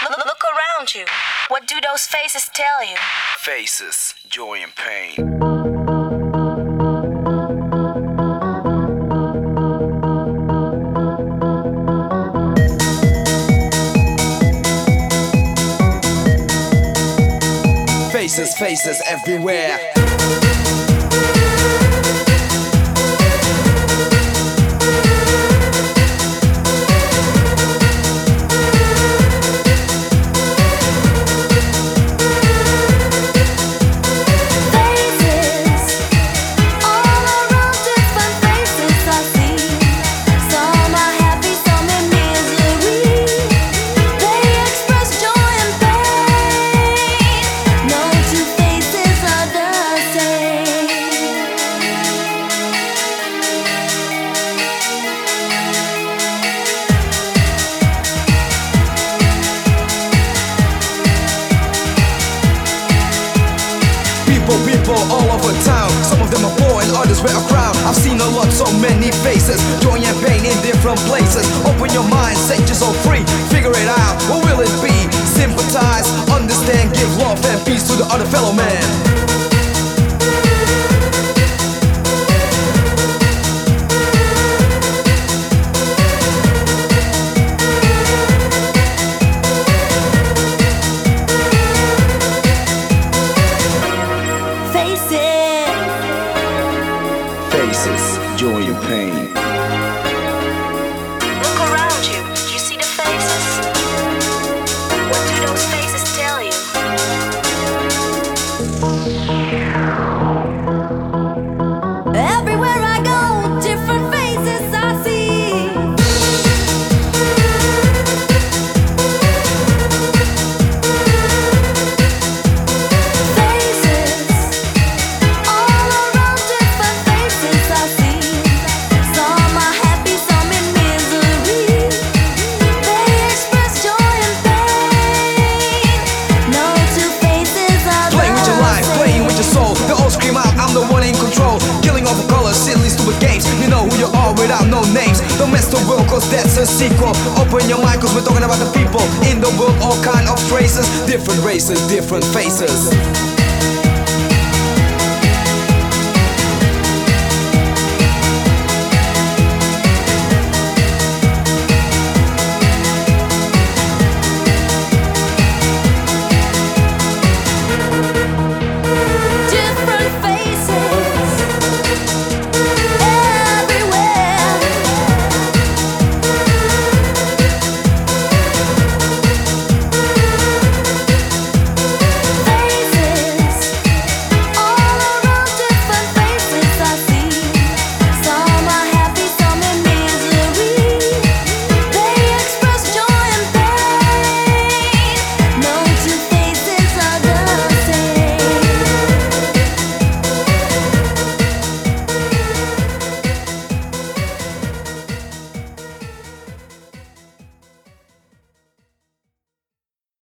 Look around you. What do those faces tell you? Faces, joy and pain. Faces, faces everywhere. People all over town. Some of them are poor and others wear a crown. I've seen a lot, so many faces, joy and pain in different places. Open your mind, set yourself free. Figure it out, what will it be? Sympathize, understand, give love and peace to the other fellow man. Faces, joy and pain. Look around you. You see the faces? What do those faces tell you? Everywhere I go, different faces I see. Faces all around, different faces I see. Some are happy, some in misery. They express joy and pain. No two faces are the Playing with your life, playing with your soul. They all scream out, I'm the one in control. Killing off colors, silly stupid games. You know who you are without no names. Don't mess the world cause that's a sequel. Open your mind cause we're talking about the people in the world, all kind of traces. Different races, different faces.